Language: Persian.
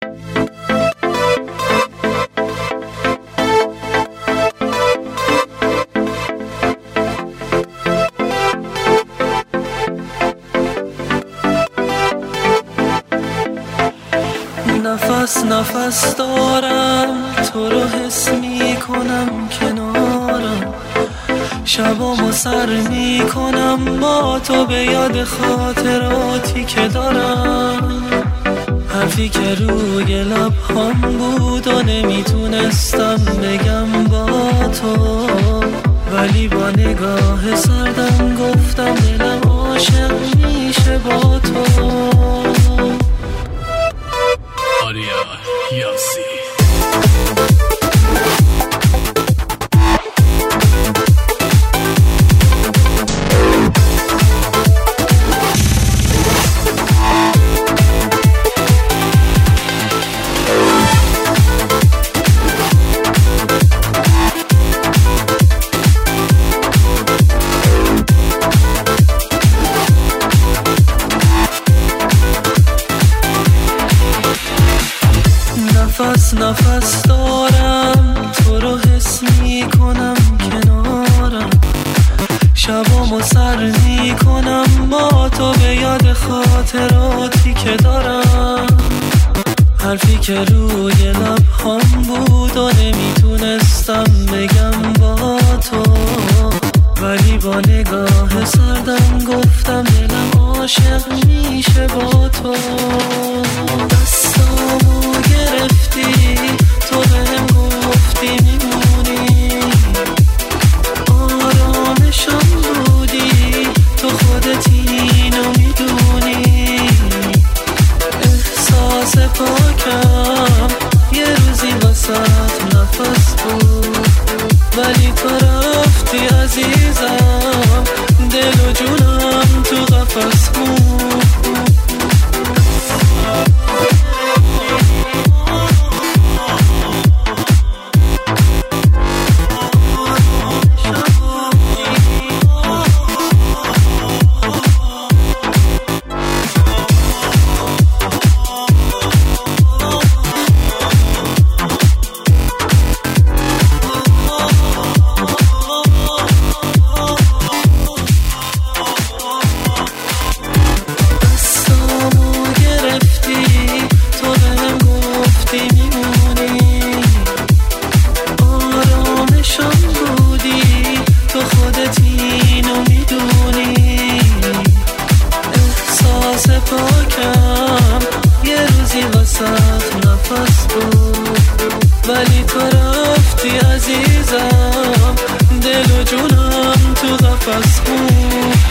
نفس نفس دارم تو رو حس می کنم کنارم، شبامو سر می کنم با تو به یاد خاطراتی که دارم. حرفی که روی لب‌هام بود و نمیتونستم بگم با تو، ولی با نگاه سردم گفتم دلم عاشق میشه با تو. آریا یاسی نفس نفس دارم تو رو حس می کنم کنارم، شبامو سر می کنم با تو به یاد خاطراتی که دارم. حرفی که روی لب‌هام بود و نمیتونستم بگم با تو، ولی با نگاه سردم گفتم دلم عاشق میشه با تو. دستامو گرفتی تو بهم گفتی میمونی، آرامشم بودی تو خودت اینو میدونی. احساس پاکم یه روزی واسه نفس بود، ولی تو رفتی عزیزم، دل و جونم تو قفس بود. نفس بود، ولی تو رفتی عزیزم، دل و جونم تو قفس بود.